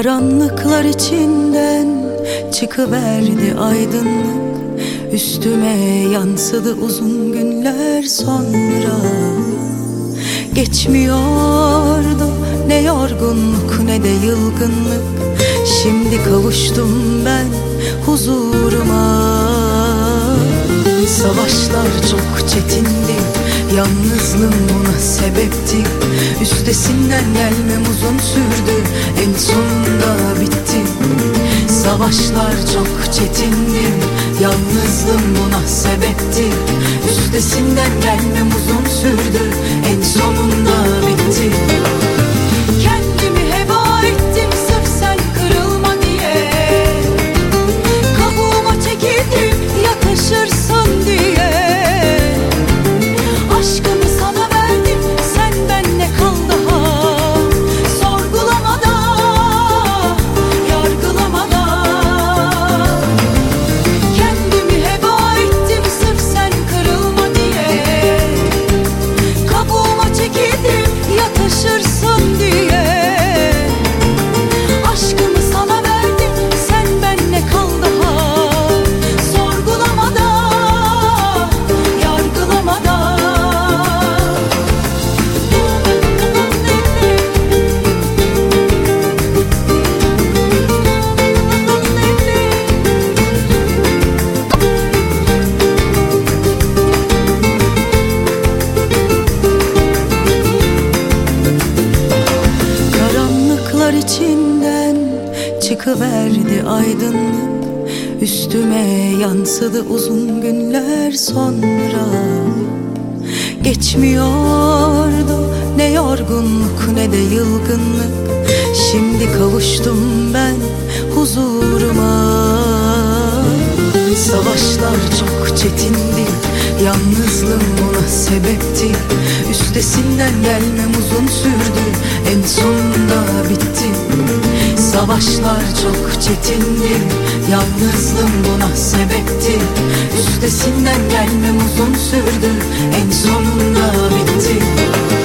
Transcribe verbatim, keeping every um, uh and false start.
Karanlıklar içinden çıkıverdi aydınlık, üstüme yansıdı uzun günler sonra. Geçmiyordu ne yorgunluk ne de yılgınlık, şimdi kavuştum ben huzuruma. Savaşlar çok çetindi, yalnızlığım buna sebepti. Üstesinden gelmem uzun sürdü, en sonunda bitti. Savaşlar çok çetindi, yalnızlığım buna sebepti. Üstesinden gelmem uzun sürdü, en sonunda bitti. Kendimi heba ettim sırf sen kırılma diye, kabuğuma çekildim yakışırsın diye. Aşkımı sana verdim, senden ne kal daha? Sorgulamada, yargılamada. Kendimi heba ettim sırf sen kırılma diye, kabuğuma çekildim yakışırsın diye. Aşkımı sana verdim, senden ne kal daha? Sorgulamada, yargılamada. Karanlıklar içinden çıkıverdi aydınlık, üstüme yansıdı uzun günler sonra. Geçmiyordu ne yorgunluk ne de yılgınlık, şimdi kavuştum ben huzuruma. Savaşlar çok çetindi, yalnızlığım buna sebepti. Üstesinden gelmem uzun sürdü, en sonunda bitti. Savaşlar çok çetindi, yalnızlığım buna sebepti. Üstesinden gelmem uzun sürdü, en sonunda bitti.